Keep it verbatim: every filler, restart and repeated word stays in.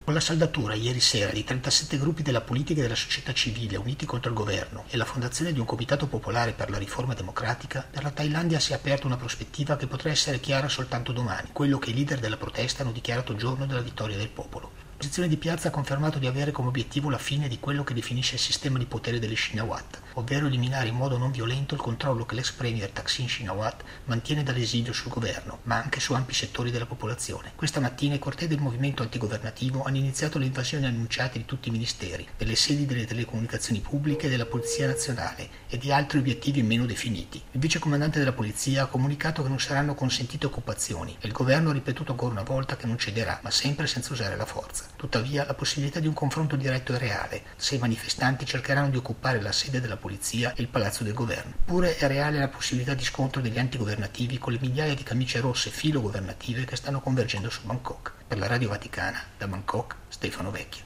Con la saldatura ieri sera di trentasette gruppi della politica e della società civile uniti contro il governo e la fondazione di un comitato popolare per la riforma democratica, per la Thailandia si è aperta una prospettiva che potrà essere chiara soltanto domani, quello che i leader della protesta hanno dichiarato giorno della vittoria del popolo. La posizione di piazza ha confermato di avere come obiettivo la fine di quello che definisce il sistema di potere delle Shinawatra, ovvero eliminare in modo non violento il controllo che l'ex premier Thaksin Shinawatra mantiene dall'esilio sul governo, ma anche su ampi settori della popolazione. Questa mattina i cortei del movimento antigovernativo hanno iniziato le invasioni annunciate di tutti i ministeri, delle sedi delle telecomunicazioni pubbliche e della Polizia Nazionale e di altri obiettivi meno definiti. Il vicecomandante della polizia ha comunicato che non saranno consentite occupazioni e il governo ha ripetuto ancora una volta che non cederà, ma sempre senza usare la forza. Tuttavia, la possibilità di un confronto diretto è reale, se i manifestanti cercheranno di occupare la sede della polizia e il palazzo del governo. Pure è reale la possibilità di scontro degli antigovernativi con le migliaia di camicie rosse filogovernative che stanno convergendo su Bangkok. Per la Radio Vaticana, da Bangkok, Stefano Vecchio.